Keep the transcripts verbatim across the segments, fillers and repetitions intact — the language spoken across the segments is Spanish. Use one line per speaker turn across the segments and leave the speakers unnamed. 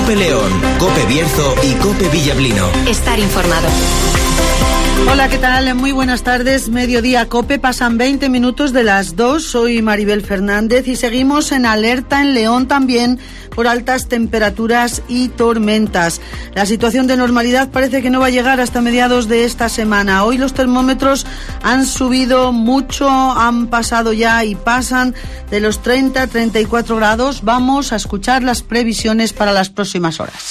COPE León, COPE Bierzo y COPE Villablino.
Estar informado.
Hola, ¿qué tal? Muy buenas tardes. Mediodía COPE, pasan veinte minutos de las dos. Soy Maribel Fernández y seguimos en alerta en León también por altas temperaturas y tormentas. La situación de normalidad parece que no va a llegar hasta mediados de esta semana. Hoy los termómetros han subido mucho, han pasado ya y pasan de los treinta a treinta y cuatro grados. Vamos a escuchar las previsiones para las próximas horas.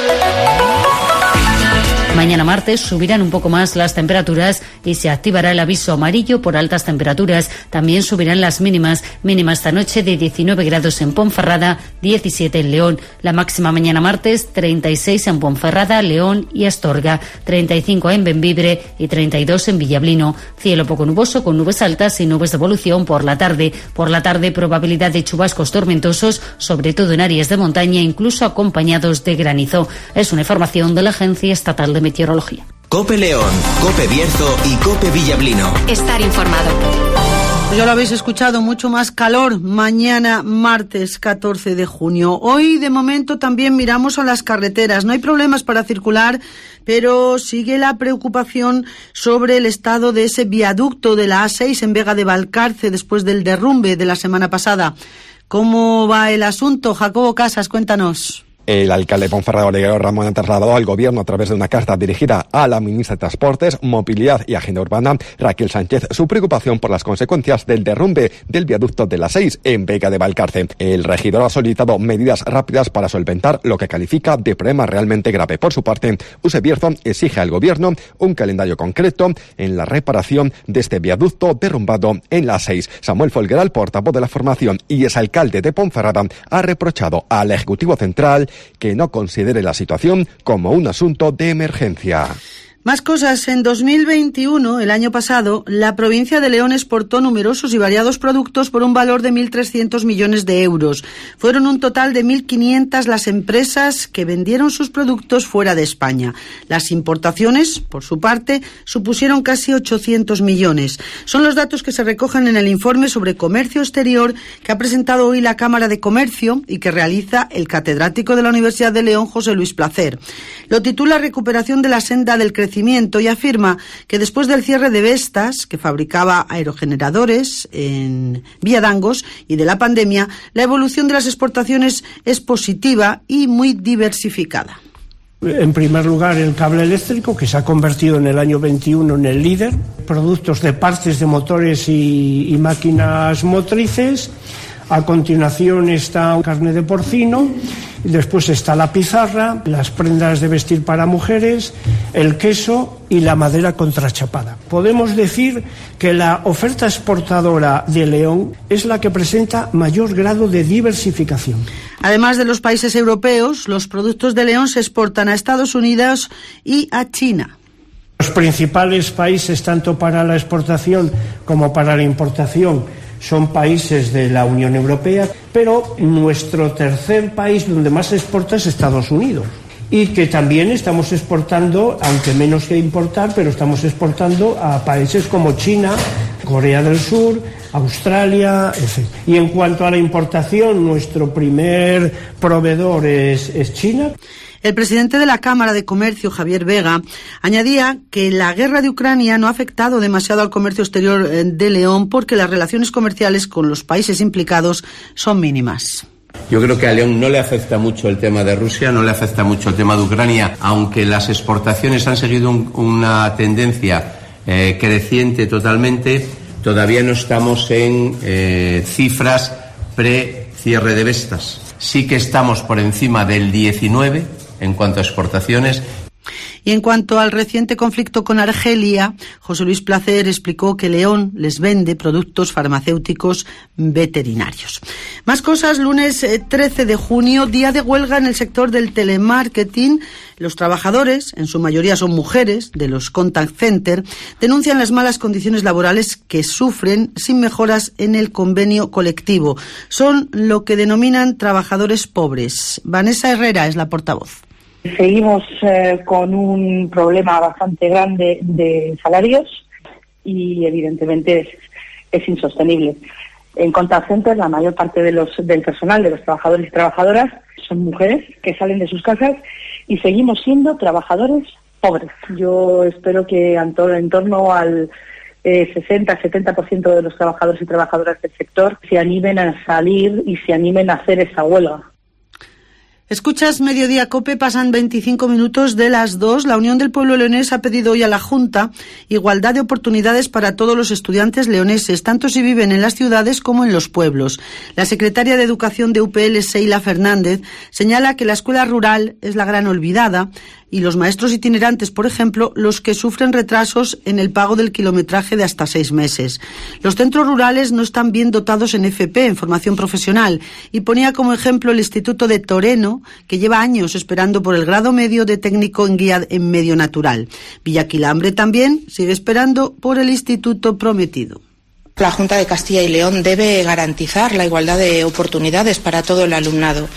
Mañana martes subirán un poco más las temperaturas y se activará el aviso amarillo por altas temperaturas. También subirán las mínimas. Mínima esta noche de diecinueve grados en Ponferrada, diecisiete en León. La máxima mañana martes, treinta y seis en Ponferrada, León y Astorga, treinta y cinco en Bembibre y treinta y dos en Villablino. Cielo poco nuboso con nubes altas y nubes de evolución por la tarde. Por la tarde, probabilidad de chubascos tormentosos, sobre todo en áreas de montaña, incluso acompañados de granizo. Es una información de la Agencia Estatal de Meteorología.
COPE León, COPE Bierzo y COPE Villablino.
Estar informado.
Ya lo habéis escuchado, mucho más calor mañana martes catorce de junio. Hoy de momento también miramos a las carreteras. No hay problemas para circular, pero sigue la preocupación sobre el estado de ese viaducto de la A seis en Vega de Valcarce después del derrumbe de la semana pasada. ¿Cómo va el asunto? Jacobo Casas, cuéntanos.
El alcalde de Ponferrada, Oleguero Ramón, ha trasladado al gobierno a través de una carta dirigida a la ministra de Transportes, Movilidad y Agenda Urbana, Raquel Sánchez, su preocupación por las consecuencias del derrumbe del viaducto de la seis en Vega de Valcarce. El regidor ha solicitado medidas rápidas para solventar lo que califica de problema realmente grave. Por su parte, Use Bierzo exige al gobierno un calendario concreto en la reparación de este viaducto derrumbado en la seis. Samuel Folgueral, portavoz de la formación y exalcalde de Ponferrada, ha reprochado al Ejecutivo Central que no considere la situación como un asunto de emergencia.
Más cosas. En dos mil veintiuno, el año pasado, la provincia de León exportó numerosos y variados productos por un valor de mil trescientos millones de euros. Fueron un total de mil quinientas las empresas que vendieron sus productos fuera de España. Las importaciones, por su parte, supusieron casi ochocientos millones. Son los datos que se recogen en el informe sobre comercio exterior que ha presentado hoy la Cámara de Comercio y que realiza el catedrático de la Universidad de León, José Luis Placer. Lo titula Recuperación de la senda del crecimiento y afirma que después del cierre de Vestas, que fabricaba aerogeneradores en Villadangos, y de la pandemia, la evolución de las exportaciones es positiva y muy diversificada.
En primer lugar, el cable eléctrico, que se ha convertido en el año veintiuno en el líder, productos de partes de motores y, y máquinas motrices. A continuación está carne de porcino, después está la pizarra, las prendas de vestir para mujeres, el queso y la madera contrachapada. Podemos decir que la oferta exportadora de León es la que presenta mayor grado de diversificación.
Además de los países europeos, los productos de León se exportan a Estados Unidos y a China.
Los principales países, tanto para la exportación como para la importación, son países de la Unión Europea, pero nuestro tercer país donde más se exporta es Estados Unidos. Y que también estamos exportando, aunque menos que importar, pero estamos exportando a países como China, Corea del Sur, Australia, etcétera. Y en cuanto a la importación, nuestro primer proveedor es, es China.
El presidente de la Cámara de Comercio, Javier Vega, añadía que la guerra de Ucrania no ha afectado demasiado al comercio exterior de León porque las relaciones comerciales con los países implicados son mínimas.
Yo creo que a León no le afecta mucho el tema de Rusia, no le afecta mucho el tema de Ucrania, aunque las exportaciones han seguido un, una tendencia eh, creciente totalmente. Todavía no estamos en eh, cifras pre-cierre de Vestas. Sí que estamos por encima del diecinueve en cuanto a exportaciones.
Y en cuanto al reciente conflicto con Argelia, José Luis Placer explicó que León les vende productos farmacéuticos veterinarios. Más cosas. Lunes trece de junio, día de huelga en el sector del telemarketing. Los trabajadores, en su mayoría son mujeres, de los contact center, denuncian las malas condiciones laborales que sufren sin mejoras en el convenio colectivo. Son lo que denominan trabajadores pobres. Vanessa Herrera es la portavoz.
Seguimos eh, con un problema bastante grande de salarios y evidentemente es, es insostenible. En contact center la mayor parte de los, del personal, de los trabajadores y trabajadoras, son mujeres que salen de sus casas y seguimos siendo trabajadores pobres. Yo espero que en torno al eh, sesenta a setenta por ciento de los trabajadores y trabajadoras del sector se animen a salir y se animen a hacer esa huelga.
Escuchas Mediodía COPE, pasan veinticinco minutos de las dos. La Unión del Pueblo Leonés ha pedido hoy a la Junta igualdad de oportunidades para todos los estudiantes leoneses, tanto si viven en las ciudades como en los pueblos. La secretaria de Educación de U P L, Seila Fernández, señala que la escuela rural es la gran olvidada y los maestros itinerantes, por ejemplo, los que sufren retrasos en el pago del kilometraje de hasta seis meses. Los centros rurales no están bien dotados en F P, en formación profesional, y ponía como ejemplo el Instituto de Toreno, que lleva años esperando por el grado medio de técnico en guía en medio natural. Villaquilambre también sigue esperando por el Instituto Prometido.
La Junta de Castilla y León debe garantizar la igualdad de oportunidades para todo el alumnado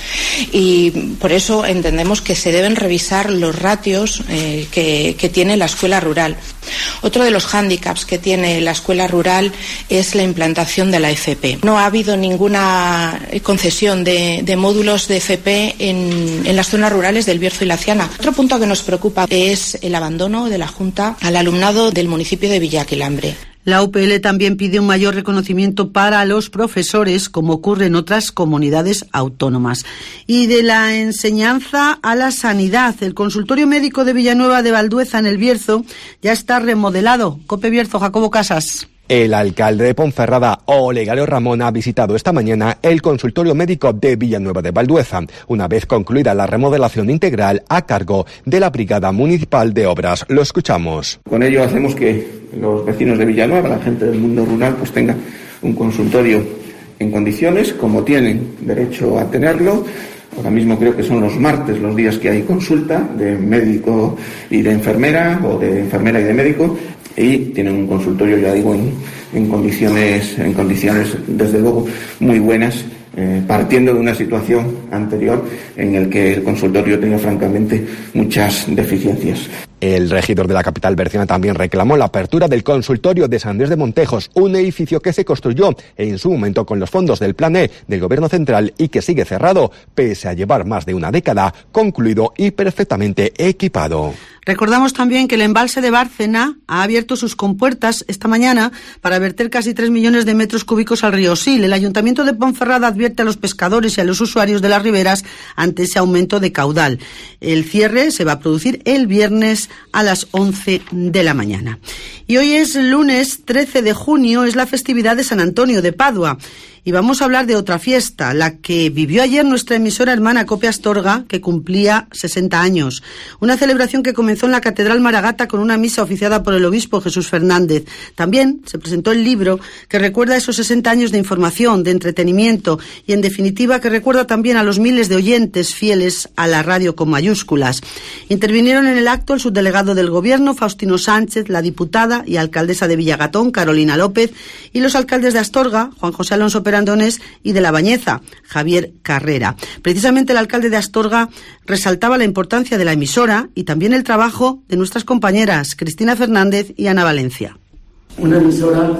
y por eso entendemos que se deben revisar los ratios eh, que, que tiene la escuela rural. Otro de los hándicaps que tiene la escuela rural es la implantación de la F P. No ha habido ninguna concesión de, de módulos de F P en, en las zonas rurales del Bierzo y la Ciana. Otro punto que nos preocupa es el abandono de la Junta al alumnado del municipio de Villaquilambre.
La U P L también pide un mayor reconocimiento para los profesores, como ocurre en otras comunidades autónomas. Y de la enseñanza a la sanidad, el consultorio médico de Villanueva de Valdueza, en el Bierzo, ya está remodelado. COPE Bierzo, Jacobo Casas.
El alcalde de Ponferrada, Olegario Ramón, ha visitado esta mañana el consultorio médico de Villanueva de Valdueza, una vez concluida la remodelación integral a cargo de la Brigada Municipal de Obras. Lo escuchamos.
Con ello hacemos que los vecinos de Villanueva, la gente del mundo rural, pues tenga un consultorio en condiciones, como tienen derecho a tenerlo. Ahora mismo creo que son los martes los días que hay consulta de médico y de enfermera, o de enfermera y de médico, y tienen un consultorio, ya digo, en, en condiciones, en condiciones desde luego muy buenas, eh, partiendo de una situación anterior en el que el consultorio tenía francamente muchas deficiencias.
El regidor de la capital berciana también reclamó la apertura del consultorio de San Andrés de Montejos, un edificio que se construyó en su momento con los fondos del Plan E del Gobierno Central y que sigue cerrado, pese a llevar más de una década concluido y perfectamente equipado.
Recordamos también que el embalse de Bárcena ha abierto sus compuertas esta mañana para verter casi tres millones de metros cúbicos al río Sil. El Ayuntamiento de Ponferrada advierte a los pescadores y a los usuarios de las riberas ante ese aumento de caudal. El cierre se va a producir el viernes a las once de la mañana. Y hoy es lunes trece de junio, es la festividad de San Antonio de Padua. Y vamos a hablar de otra fiesta, la que vivió ayer nuestra emisora hermana COPE Astorga, que cumplía sesenta años. Una celebración que comenzó en la Catedral Maragata con una misa oficiada por el obispo Jesús Fernández. También se presentó el libro que recuerda esos sesenta años de información, de entretenimiento y, en definitiva, que recuerda también a los miles de oyentes fieles a la radio con mayúsculas. Intervinieron en el acto el subdelegado del Gobierno, Faustino Sánchez, la diputada y alcaldesa de Villagatón, Carolina López, y los alcaldes de Astorga, Juan José Alonso Perandones, y de La Bañeza, Javier Carrera. Precisamente el alcalde de Astorga resaltaba la importancia de la emisora y también el trabajo de nuestras compañeras Cristina Fernández y Ana Valencia.
Una emisora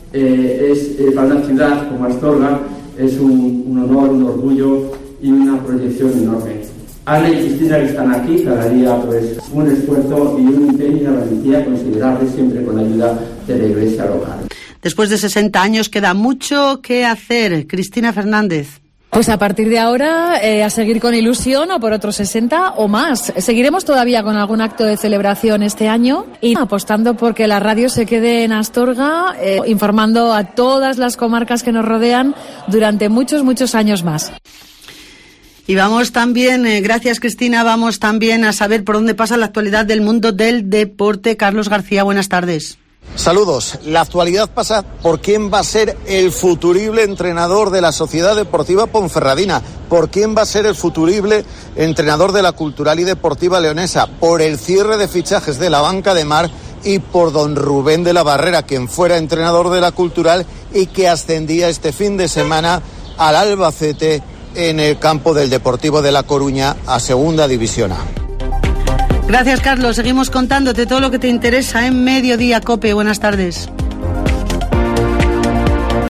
eh, es eh, para una ciudad como Astorga es un, un honor, un orgullo y una proyección enorme. Ana y Cristina, que están aquí, cada día pues un esfuerzo y un empeño y una valentía considerable, siempre con la ayuda de la Iglesia local.
Después de sesenta años queda mucho que hacer. Cristina Fernández.
Pues a partir de ahora, eh, a seguir con ilusión o por otros sesenta o más. Seguiremos todavía con algún acto de celebración este año y apostando porque la radio se quede en Astorga, eh, informando a todas las comarcas que nos rodean durante muchos, muchos años más.
Y vamos también, eh, gracias Cristina, vamos también a saber por dónde pasa la actualidad del mundo del deporte. Carlos García, buenas tardes.
Saludos. La actualidad pasa por quién va a ser el futurible entrenador de la Sociedad Deportiva Ponferradina, por quién va a ser el futurible entrenador de la Cultural y Deportiva Leonesa, por el cierre de fichajes de la banca de Mar y por don Rubén de la Barrera, quien fuera entrenador de la Cultural y que ascendía este fin de semana al Albacete en el campo del Deportivo de La Coruña a Segunda División A.
Gracias, Carlos. Seguimos contándote todo lo que te interesa en Mediodía COPE. Buenas tardes.